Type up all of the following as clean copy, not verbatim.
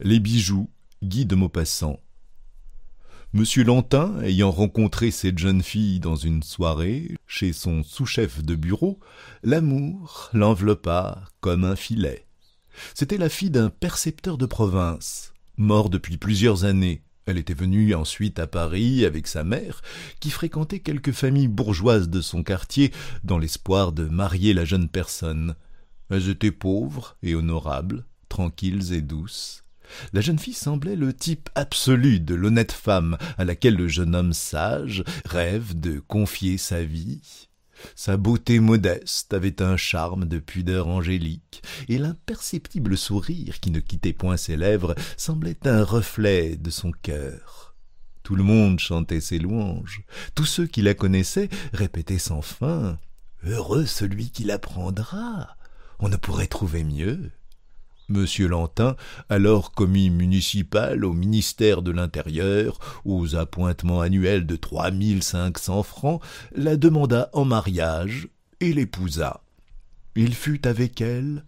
Les bijoux, Guy de Maupassant. Monsieur Lantin, ayant rencontré cette jeune fille dans une soirée, chez son sous-chef de bureau, l'amour l'enveloppa comme un filet. C'était la fille d'un percepteur de province, mort depuis plusieurs années. Elle était venue ensuite à Paris avec sa mère, qui fréquentait quelques familles bourgeoises de son quartier dans l'espoir de marier la jeune personne. Elles étaient pauvres et honorables, tranquilles et douces. La jeune fille semblait le type absolu de l'honnête femme à laquelle le jeune homme sage rêve de confier sa vie. Sa beauté modeste avait un charme de pudeur angélique, et l'imperceptible sourire qui ne quittait point ses lèvres semblait un reflet de son cœur. Tout le monde chantait ses louanges. Tous ceux qui la connaissaient répétaient sans fin « Heureux celui qui la prendra! On ne pourrait trouver mieux !» Monsieur Lantin, alors commis municipal au ministère de l'Intérieur, aux appointements annuels de 3500 francs, la demanda en mariage et l'épousa. Il fut avec elle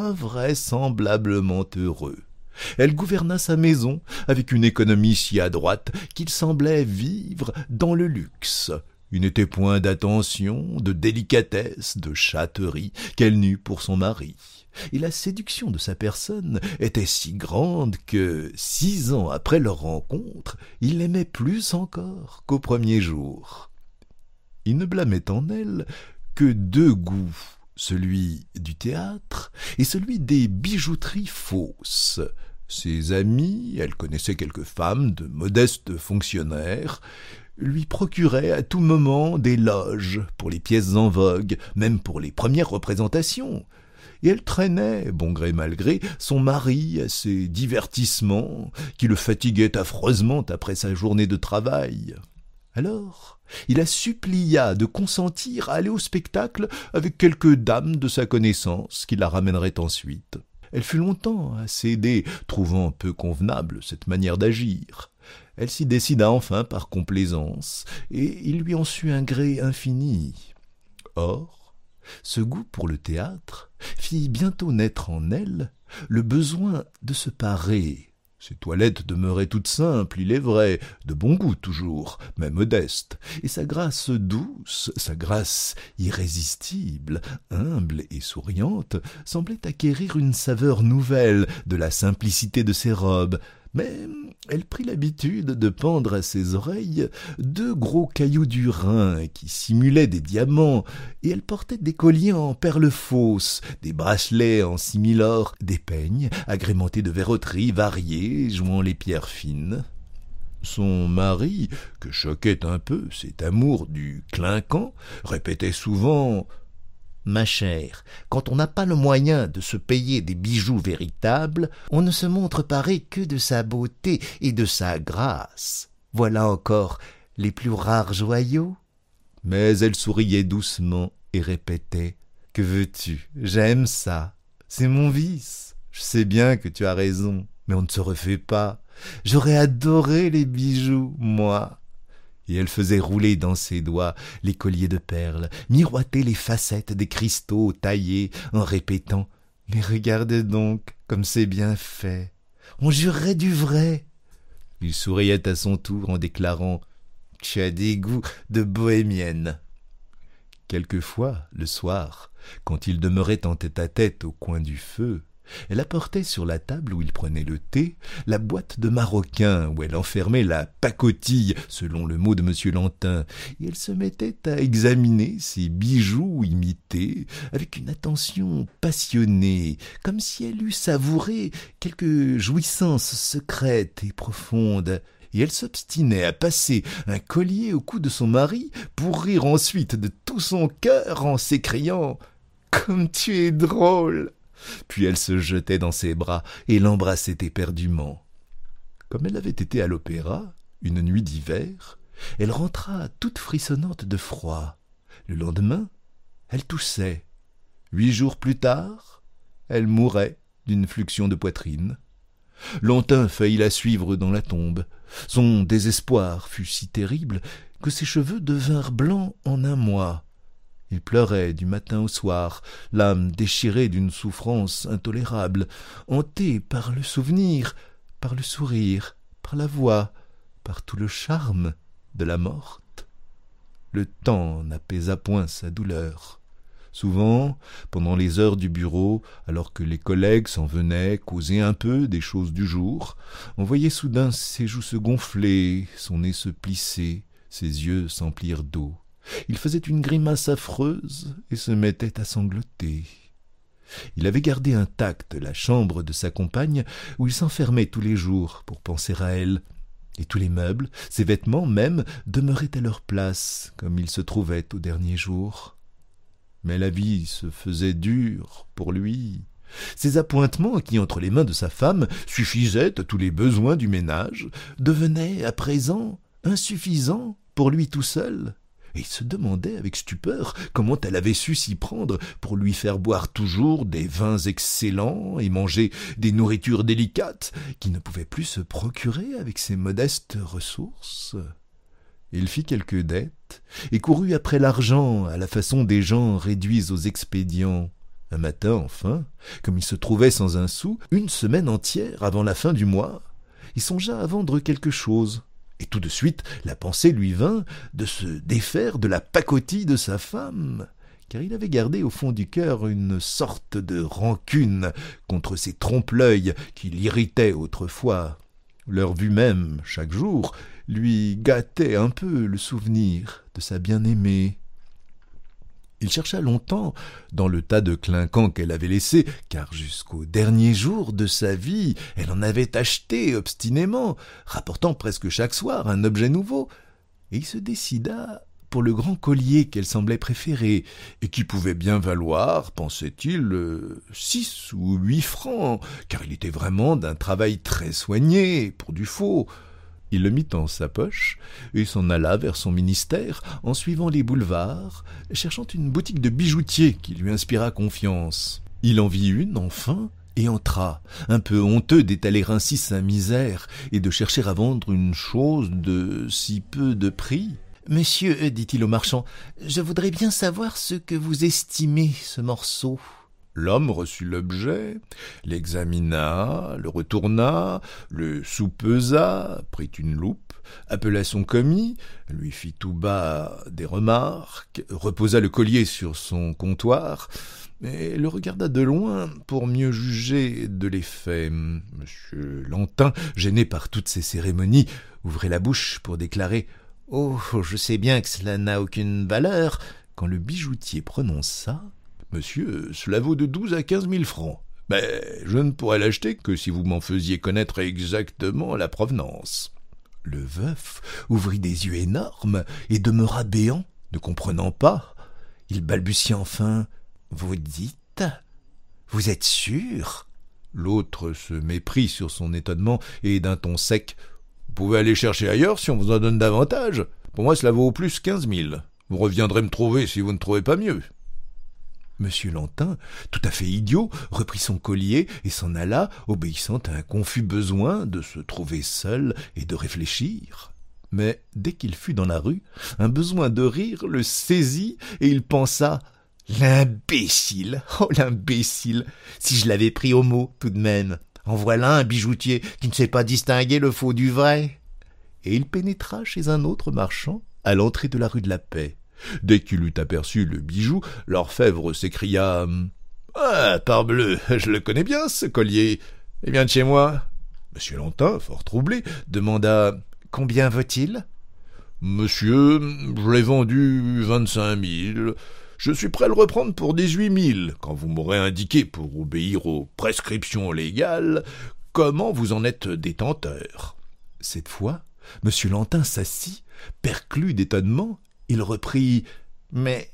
invraisemblablement heureux. Elle gouverna sa maison avec une économie si adroite qu'il semblait vivre dans le luxe. Il n'était point d'attention, de délicatesse, de chatterie qu'elle n'eut pour son mari. Et la séduction de sa personne était si grande que, 6 ans après leur rencontre, il l'aimait plus encore qu'au premier jour. Il ne blâmait en elle que 2 goûts, celui du théâtre et celui des bijouteries fausses. Ses amis, elle connaissait quelques femmes de modestes fonctionnaires, lui procuraient à tout moment des loges pour les pièces en vogue, même pour les premières représentations. Et elle traînait, bon gré mal gré, son mari à ses divertissements, qui le fatiguaient affreusement après sa journée de travail. Alors, il la supplia de consentir à aller au spectacle avec quelques dames de sa connaissance qui la ramèneraient ensuite. Elle fut longtemps à céder, trouvant peu convenable cette manière d'agir. Elle s'y décida enfin par complaisance, et il lui en sut un gré infini. Or, ce goût pour le théâtre fit bientôt naître en elle le besoin de se parer. Ses toilettes demeuraient toutes simples, il est vrai, de bon goût toujours, mais modestes, et sa grâce douce, sa grâce irrésistible, humble et souriante, semblait acquérir une saveur nouvelle de la simplicité de ses robes. Mais elle prit l'habitude de pendre à ses oreilles 2 gros cailloux du Rhin qui simulaient des diamants, et elle portait des colliers en perles fausses, des bracelets en similor, des peignes agrémentés de verroteries variées jouant les pierres fines. Son mari, que choquait un peu cet amour du clinquant, répétait souvent « Ma chère, quand on n'a pas le moyen de se payer des bijoux véritables, on ne se montre paré que de sa beauté et de sa grâce. Voilà encore les plus rares joyaux. » Mais elle souriait doucement et répétait « Que veux-tu? J'aime ça. C'est mon vice. Je sais bien que tu as raison, mais on ne se refait pas. J'aurais adoré les bijoux, moi. » Et elle faisait rouler dans ses doigts les colliers de perles, miroiter les facettes des cristaux taillés, en répétant « Mais regardez donc comme c'est bien fait. On jurerait du vrai. » Il souriait à son tour en déclarant « Tu as des goûts de bohémienne. » Quelquefois, le soir, quand il demeurait en tête-à-tête au coin du feu, elle apportait sur la table où il prenait le thé la boîte de maroquin où elle enfermait la pacotille, selon le mot de M. Lantin, et elle se mettait à examiner ses bijoux imités avec une attention passionnée, comme si elle eût savouré quelque jouissance secrète et profonde. Et elle s'obstinait à passer un collier au cou de son mari pour rire ensuite de tout son cœur en s'écriant « Comme tu es drôle !» Puis elle se jetait dans ses bras et l'embrassait éperdument. Comme elle avait été à l'opéra, une nuit d'hiver, elle rentra toute frissonnante de froid. Le lendemain, elle toussait. 8 jours plus tard, elle mourait d'une fluxion de poitrine. Lantin faillit la suivre dans la tombe. Son désespoir fut si terrible que ses cheveux devinrent blancs en un mois. Il pleurait du matin au soir, l'âme déchirée d'une souffrance intolérable, hanté par le souvenir par le sourire, par la voix, par tout le charme de la morte. Le temps n'apaisa point sa douleur. Souvent, pendant les heures du bureau, alors que les collègues s'en venaient causer un peu des choses du jour, on voyait soudain ses joues se gonfler, son nez se plisser, ses yeux s'emplir d'eau. Il faisait une grimace affreuse et se mettait à sangloter. Il avait gardé intacte la chambre de sa compagne où il s'enfermait tous les jours pour penser à elle, et tous les meubles, ses vêtements même, demeuraient à leur place comme ils se trouvaient au dernier jour. Mais la vie se faisait dure pour lui. Ses appointements, qui entre les mains de sa femme suffisaient à tous les besoins du ménage, devenaient à présent insuffisants pour lui tout seul. Et il se demandait avec stupeur comment elle avait su s'y prendre pour lui faire boire toujours des vins excellents et manger des nourritures délicates qu'il ne pouvait plus se procurer avec ses modestes ressources. Il fit quelques dettes et courut après l'argent à la façon des gens réduits aux expédients. Un matin, enfin, comme il se trouvait sans un sou, une semaine entière avant la fin du mois, il songea à vendre quelque chose. Et tout de suite, la pensée lui vint de se défaire de la pacotille de sa femme, car il avait gardé au fond du cœur une sorte de rancune contre ces trompe-l'œil qui l'irritaient autrefois. Leur vue même, chaque jour, lui gâtait un peu le souvenir de sa bien-aimée. Il chercha longtemps dans le tas de clinquants qu'elle avait laissé, car jusqu'au dernier jour de sa vie, elle en avait acheté obstinément, rapportant presque chaque soir un objet nouveau, et il se décida pour le grand collier qu'elle semblait préférer, et qui pouvait bien valoir, pensait-il, 6 ou 8 francs, car il était vraiment d'un travail très soigné, pour du faux. Il le mit en sa poche et s'en alla vers son ministère en suivant les boulevards, cherchant une boutique de bijoutier qui lui inspira confiance. Il en vit une, enfin, et entra, un peu honteux d'étaler ainsi sa misère et de chercher à vendre une chose de si peu de prix. « Monsieur, dit-il au marchand, je voudrais bien savoir ce que vous estimez ce morceau. » L'homme reçut l'objet, l'examina, le retourna, le soupesa, prit une loupe, appela son commis, lui fit tout bas des remarques, reposa le collier sur son comptoir, et le regarda de loin pour mieux juger de l'effet. Monsieur Lantin, gêné par toutes ces cérémonies, ouvrait la bouche pour déclarer « Oh, je sais bien que cela n'a aucune valeur », quand le bijoutier prononça « Monsieur, cela vaut de 12 à 15 000 francs. Mais je ne pourrais l'acheter que si vous m'en faisiez connaître exactement la provenance. » Le veuf ouvrit des yeux énormes et demeura béant, ne comprenant pas. Il balbutia enfin « Vous dites ? Vous êtes sûr ?» L'autre se méprit sur son étonnement et d'un ton sec « Vous pouvez aller chercher ailleurs si on vous en donne davantage. Pour moi, cela vaut au plus 15 000. Vous reviendrez me trouver si vous ne trouvez pas mieux. » Monsieur Lantin, tout à fait idiot, reprit son collier et s'en alla, obéissant à un confus besoin de se trouver seul et de réfléchir. Mais dès qu'il fut dans la rue, un besoin de rire le saisit et il pensa « L'imbécile! Oh, l'imbécile! Si je l'avais pris au mot, tout de même! En voilà un bijoutier qui ne sait pas distinguer le faux du vrai !» Et il pénétra chez un autre marchand à l'entrée de la rue de la Paix. Dès qu'il eut aperçu le bijou, l'orfèvre s'écria « Ah, parbleu, je le connais bien, ce collier. Il vient de chez moi. » Monsieur Lantin, fort troublé, demanda « Combien vaut-il ?»« Monsieur, je l'ai vendu 25 000. Je suis prêt à le reprendre pour 18 000, quand vous m'aurez indiqué, pour obéir aux prescriptions légales, comment vous en êtes détenteur. » Cette fois, Monsieur Lantin s'assit, perclus d'étonnement. Il reprit « Mais,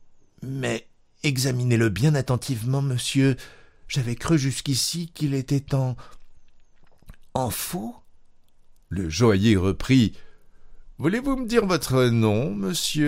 examinez-le bien attentivement, monsieur. J'avais cru jusqu'ici qu'il était en faux. » Le joaillier reprit « Voulez-vous me dire votre nom, monsieur ?»«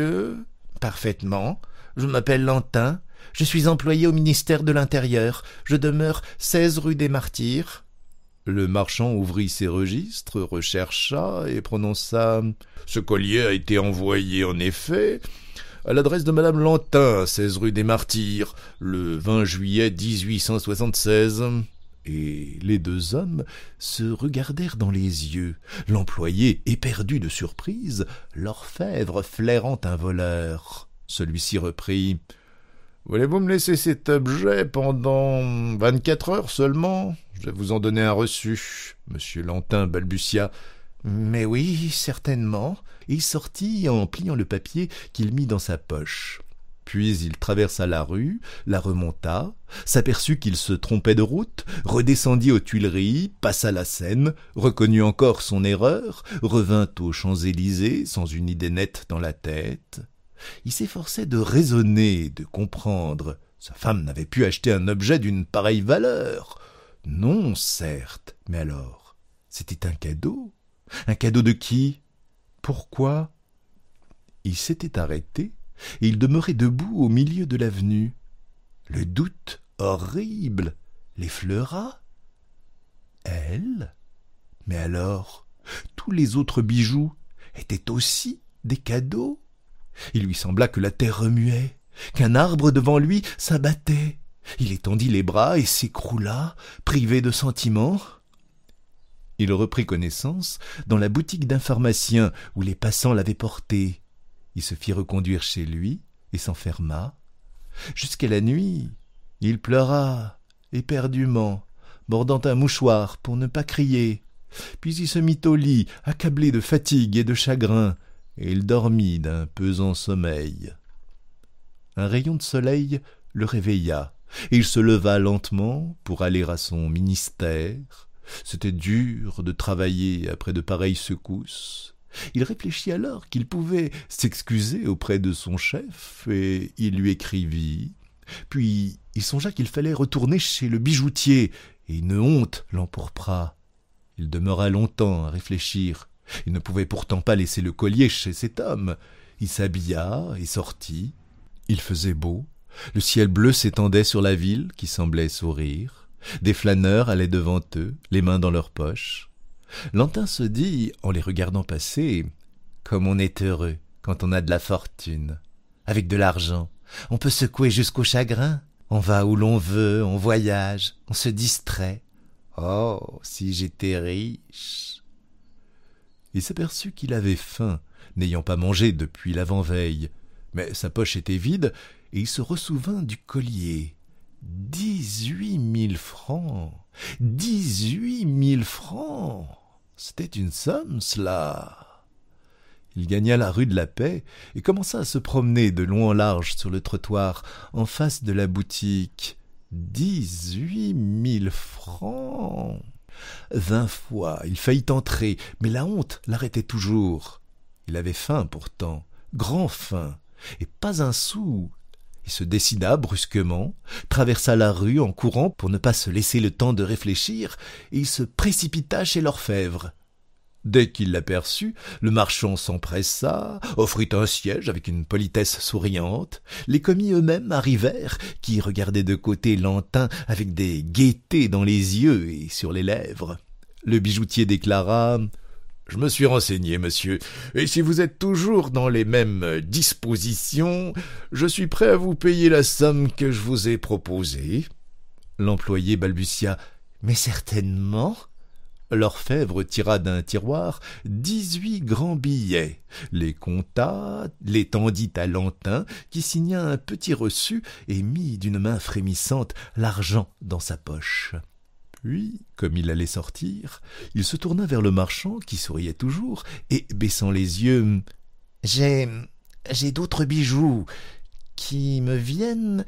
Parfaitement. Je m'appelle Lantin. Je suis employé au ministère de l'Intérieur. Je demeure 16 rue des Martyrs. » Le marchand ouvrit ses registres, rechercha et prononça « Ce collier a été envoyé, en effet, à l'adresse de Madame Lantin, 16 rue des Martyrs, le 20 juillet 1876. et les deux hommes se regardèrent dans les yeux, l'employé éperdu de surprise, l'orfèvre flairant un voleur. Celui-ci reprit: « Voulez-vous me laisser cet objet pendant 24 heures seulement ? Je vais vous en donner un reçu. » Monsieur Lantin balbutia: « Mais oui, certainement. » Et il sortit en pliant le papier qu'il mit dans sa poche. Puis il traversa la rue, la remonta, s'aperçut qu'il se trompait de route, redescendit aux Tuileries, passa la Seine, reconnut encore son erreur, revint aux Champs-Élysées sans une idée nette dans la tête. Il s'efforçait de raisonner, de comprendre. Sa femme n'avait pu acheter un objet d'une pareille valeur. Non, certes, mais alors, c'était un cadeau. Un cadeau de qui? Pourquoi? Il s'était arrêté, et il demeurait debout au milieu de l'avenue. Le doute horrible l'effleura. Elle? Mais alors, tous les autres bijoux étaient aussi des cadeaux. Il lui sembla que la terre remuait, qu'un arbre devant lui s'abattait. Il étendit les bras et s'écroula, privé de sentiments. Il reprit connaissance dans la boutique d'un pharmacien où les passants l'avaient porté. Il se fit reconduire chez lui et s'enferma. Jusqu'à la nuit, il pleura éperdument, mordant un mouchoir pour ne pas crier. Puis il se mit au lit, accablé de fatigue et de chagrin, et il dormit d'un pesant sommeil. Un rayon de soleil le réveilla, et il se leva lentement pour aller à son ministère. C'était dur de travailler après de pareilles secousses. Il réfléchit alors qu'il pouvait s'excuser auprès de son chef, et il lui écrivit. Puis il songea qu'il fallait retourner chez le bijoutier, et une honte l'empourpra. Il demeura longtemps à réfléchir. Il ne pouvait pourtant pas laisser le collier chez cet homme. Il s'habilla et sortit. Il faisait beau. Le ciel bleu s'étendait sur la ville qui semblait sourire. Des flâneurs allaient devant eux, les mains dans leurs poches. Lantin se dit, en les regardant passer, « Comme on est heureux quand on a de la fortune. Avec de l'argent, on peut secouer jusqu'au chagrin. On va où l'on veut, on voyage, on se distrait. Oh, si j'étais riche !» Il s'aperçut qu'il avait faim, n'ayant pas mangé depuis l'avant-veille. Mais sa poche était vide, et il se ressouvint du collier. 18 000 francs 18 000 francs. C'était une somme, cela. Il gagna la rue de la Paix et commença à se promener de long en large sur le trottoir, en face de la boutique. 18 000 francs 20 fois, il faillit entrer, mais la honte l'arrêtait toujours. Il avait faim pourtant, grand faim, et pas un sou. Il se décida brusquement, traversa la rue en courant pour ne pas se laisser le temps de réfléchir, et il se précipita chez l'orfèvre. Dès qu'il l'aperçut, le marchand s'empressa, offrit un siège avec une politesse souriante. Les commis eux-mêmes arrivèrent, qui regardaient de côté Lantin avec des gaietés dans les yeux et sur les lèvres. Le bijoutier déclara: « Je me suis renseigné, monsieur, et si vous êtes toujours dans les mêmes dispositions, je suis prêt à vous payer la somme que je vous ai proposée. » L'employé balbutia: « Mais certainement !» L'orfèvre tira d'un tiroir 18 grands billets, les compta, les tendit à Lantin, qui signa un petit reçu et mit d'une main frémissante l'argent dans sa poche. Puis, comme il allait sortir, il se tourna vers le marchand, qui souriait toujours, et, baissant les yeux, « J'ai d'autres bijoux qui me viennent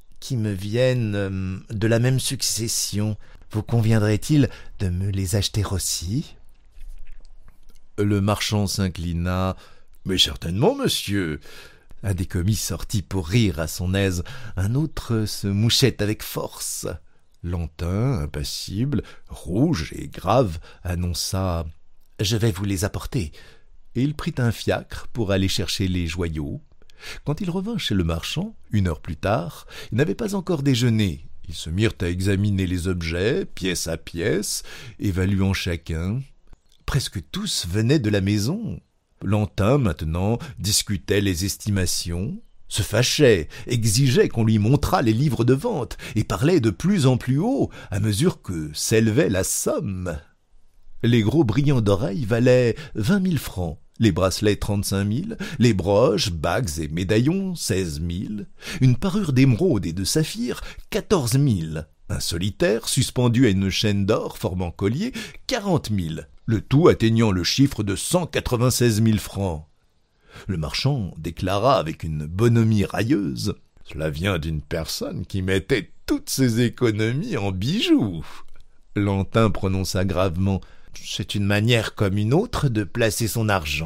de la même succession. Vous conviendrait-il de me les acheter aussi ?» Le marchand s'inclina. « Mais certainement, monsieur !» Un des commis sortit pour rire à son aise, un autre se mouchait avec force. Lantin, impassible, rouge et grave, annonça « Je vais vous les apporter », et il prit un fiacre pour aller chercher les joyaux. Quand il revint chez le marchand, 1 heure plus tard, il n'avait pas encore déjeuné. Ils se mirent à examiner les objets, pièce à pièce, évaluant chacun. Presque tous venaient de la maison. Lantin, maintenant, discutait les estimations. se fâchait, exigeait qu'on lui montrât les livres de vente et parlait de plus en plus haut à mesure que s'élevait la somme. Les gros brillants d'oreilles valaient 20 000 francs, les bracelets 35 000, les broches, bagues et médaillons 16 000, une parure d'émeraude et de saphir 14 000, un solitaire suspendu à une chaîne d'or formant collier 40 000, le tout atteignant le chiffre de 196 000 francs. Le marchand déclara avec une bonhomie railleuse: « Cela vient d'une personne qui mettait toutes ses économies en bijoux. » Lantin prononça gravement: « C'est une manière comme une autre de placer son argent. »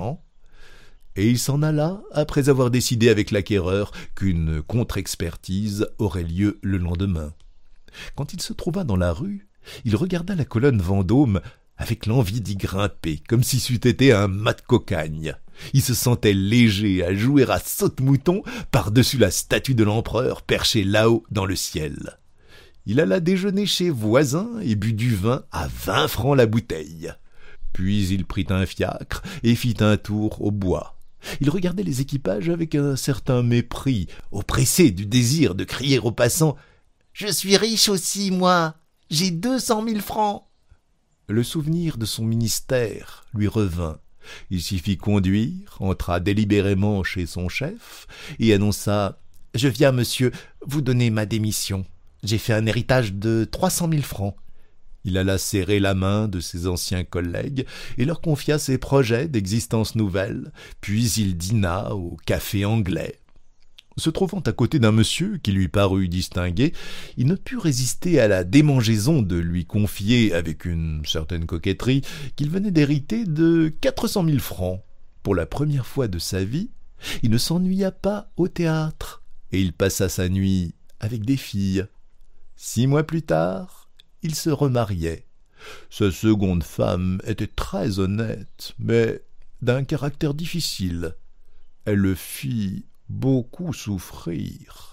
Et il s'en alla après avoir décidé avec l'acquéreur qu'une contre-expertise aurait lieu le lendemain. Quand il se trouva dans la rue, il regarda la colonne Vendôme avec l'envie d'y grimper, comme si c'eût été un mât de cocagne. Il se sentait léger à jouer à saute-mouton par-dessus la statue de l'empereur perchée là-haut dans le ciel. Il alla déjeuner chez voisin et but du vin à 20 francs la bouteille. Puis il prit un fiacre et fit un tour au bois. Il regardait les équipages avec un certain mépris, oppressé du désir de crier aux passants: « Je suis riche aussi, moi, j'ai 200 000 francs !» Le souvenir de son ministère lui revint. Il s'y fit conduire, entra délibérément chez son chef et annonça: « Je viens, monsieur, vous donner ma démission. J'ai fait un héritage de 300 000 francs. » Il alla serrer la main de ses anciens collègues et leur confia ses projets d'existence nouvelle, puis il dîna au café anglais. Se trouvant à côté d'un monsieur qui lui parut distingué, il ne put résister à la démangeaison de lui confier, avec une certaine coquetterie, qu'il venait d'hériter de 400 000 francs. Pour la première fois de sa vie, il ne s'ennuya pas au théâtre, et il passa sa nuit avec des filles. 6 mois plus tard, il se remariait. Sa seconde femme était très honnête, mais d'un caractère difficile. Elle le fit beaucoup souffrir.